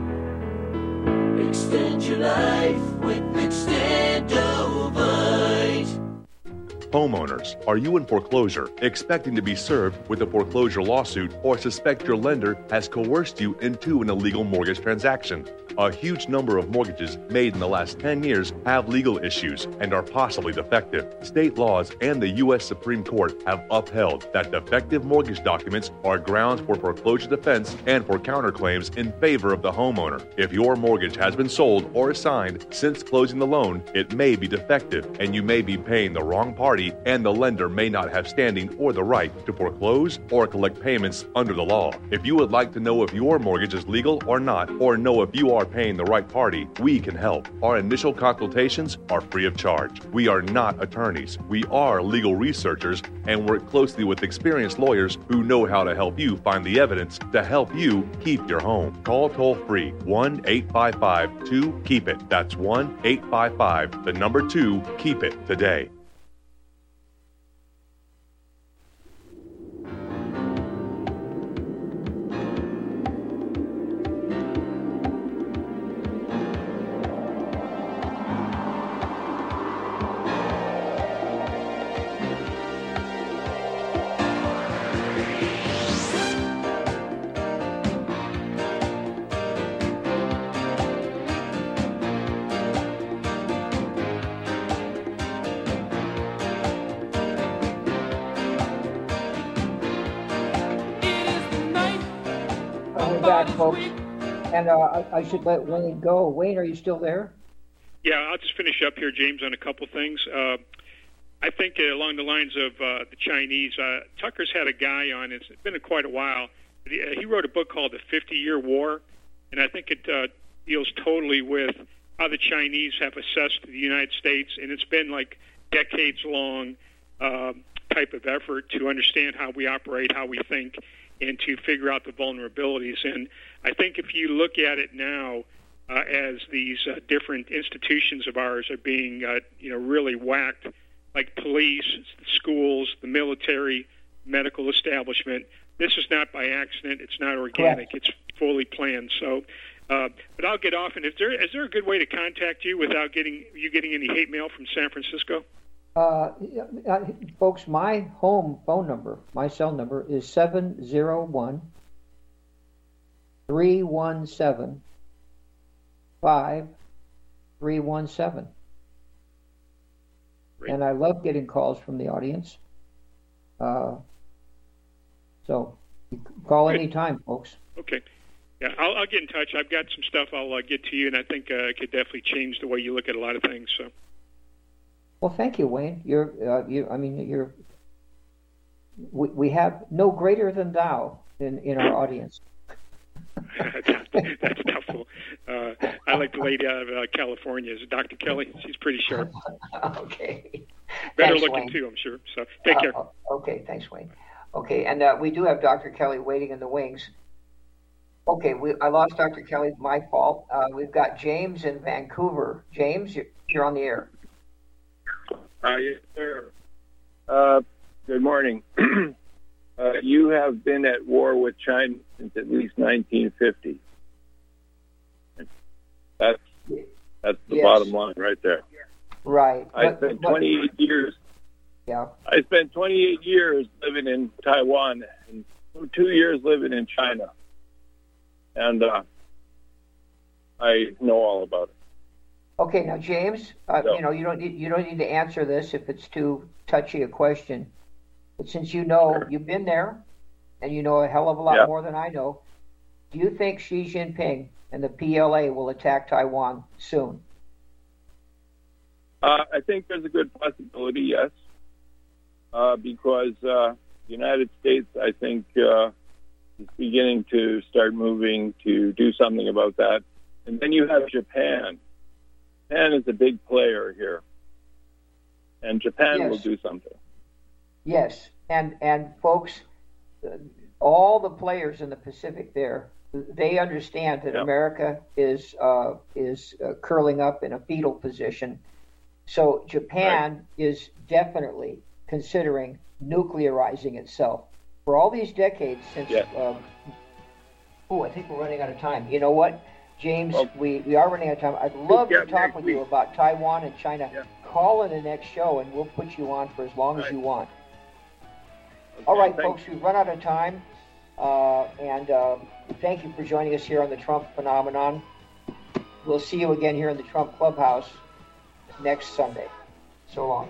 Extend your life with Extendivite. Homeowners, are you in foreclosure, expecting to be served with a foreclosure lawsuit, or suspect your lender has coerced you into an illegal mortgage transaction? A huge number of mortgages made in the last ten years have legal issues and are possibly defective. State laws and the U S Supreme Court have upheld that defective mortgage documents are grounds for foreclosure defense and for counterclaims in favor of the homeowner. If your mortgage has been sold or assigned since closing the loan, it may be defective and you may be paying the wrong party, and the lender may not have standing or the right to foreclose or collect payments under the law. If you would like to know if your mortgage is legal or not, or know if you are paying the right party, we can help. Our initial consultations are free of charge. We are not attorneys. We are legal researchers and work closely with experienced lawyers who know how to help you find the evidence to help you keep your home. Call toll-free one eight five five, two, keep it. That's one eight five five, the number two, keep it today. Back, folks, and uh, I, I should let Wayne go. Wayne, are you still there? Yeah, I'll just finish up here, James, on a couple things. Uh, I think uh, along the lines of uh, the Chinese, uh, Tucker's had a guy on, it's been a quite a while, but he, uh, he wrote a book called The fifty-Year War, and I think it uh, deals totally with how the Chinese have assessed the United States, and it's been like decades-long uh, type of effort to understand how we operate, how we think, and to figure out the vulnerabilities. And I think if you look at it now, uh, as these uh, different institutions of ours are being, uh, you know, really whacked, like police, schools, the military, medical establishment, this is not by accident. It's not organic. Correct. It's fully planned. So, uh, but I'll get off. And is there is there a good way to contact you without getting you getting any hate mail from San Francisco? Uh, uh, folks, my home phone number, my cell number is seven zero one, three one seven, five three one seven. Great. And I love getting calls from the audience. Uh, so you can call anytime, folks. Okay. Yeah, I'll, I'll get in touch. I've got some stuff I'll uh, get to you, and I think uh, it could definitely change the way you look at a lot of things. So. Well, thank you, Wayne. You're, uh, you. I mean, you're. We, we have no greater than thou in, in our audience. That's doubtful. Uh, I like the lady out of uh, California, is Doctor Kelly. She's pretty sharp. Okay. Better Thanks, looking Wayne. too, I'm sure. So take care. Uh, okay, thanks, Wayne. Okay, and uh, we do have Doctor Kelly waiting in the wings. Okay, we, I lost Doctor Kelly. My fault. Uh, we've got James in Vancouver. James, you're, you're on the air. Uh, yes, sir. Uh, good morning. uh, you have been at war with China since at least nineteen fifty. That's that's the Yes. bottom line right there. Right. I But- spent but- twenty-eight years. Yeah. I spent twenty-eight years living in Taiwan and two years living in China, and uh, I know all about it. Okay, now James, uh, So- you know you don't need, you don't need to answer this if it's too touchy a question, but since you know you've been there, and you know a hell of a lot Yeah. more than I know, do you think Xi Jinping and the P L A will attack Taiwan soon? Uh, I think there's a good possibility, yes, uh, because uh, the United States, I think, uh, is beginning to start moving to do something about that. And then you have Japan. Japan is a big player here, and Japan Yes. will do something. Yes, and and folks, uh, all the players in the Pacific there, they understand that Yeah. America is uh, is uh, curling up in a fetal position. So Japan is definitely considering nuclearizing itself. For all these decades since, Yeah. um, oh, I think we're running out of time. You know what, James, Well, we, we are running out of time. I'd love yeah, to talk next with you week. about Taiwan and China. Yeah. Call in the next show, and we'll put you on for as long as Right. you want. Okay, All right, thanks. folks, we've run out of time. Uh, and uh, thank you for joining us here on the Trump Phenomenon. We'll see you again here in the Trump Clubhouse next Sunday. So long.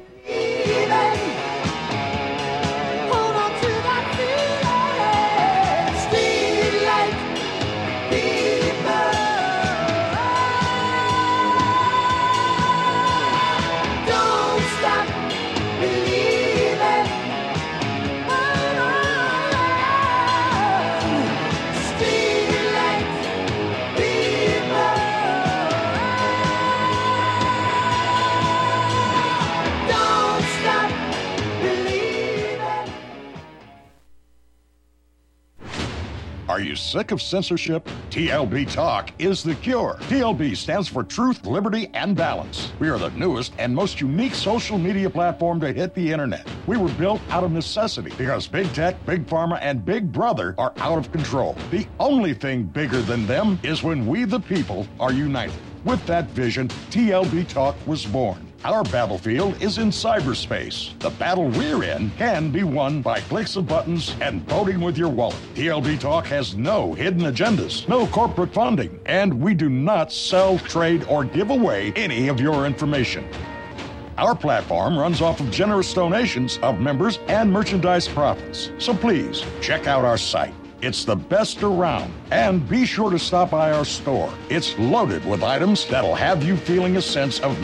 Are you sick of censorship? T L B Talk is the cure. T L B stands for Truth, Liberty, and Balance. We are the newest and most unique social media platform to hit the internet. We were built out of necessity because big tech, big pharma, and big brother are out of control. The only thing bigger than them is when we the people are united. With that vision, T L B Talk was born. Our battlefield is in cyberspace. The battle we're in can be won by clicks of buttons and voting with your wallet. T L B Talk has no hidden agendas, no corporate funding, and we do not sell, trade, or give away any of your information. Our platform runs off of generous donations of members and merchandise profits. So please, check out our site. It's the best around. And be sure to stop by our store. It's loaded with items that'll have you feeling a sense of